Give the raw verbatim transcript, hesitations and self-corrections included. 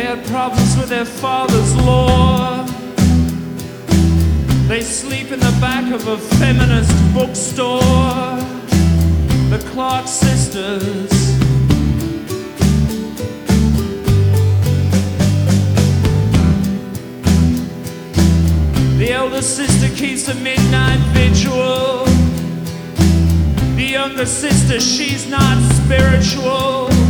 had problems with their father's law. They sleep in the back of a feminist bookstore. The Clark sisters. The elder sister keeps a midnight vigil. The younger sister, she's not spiritual.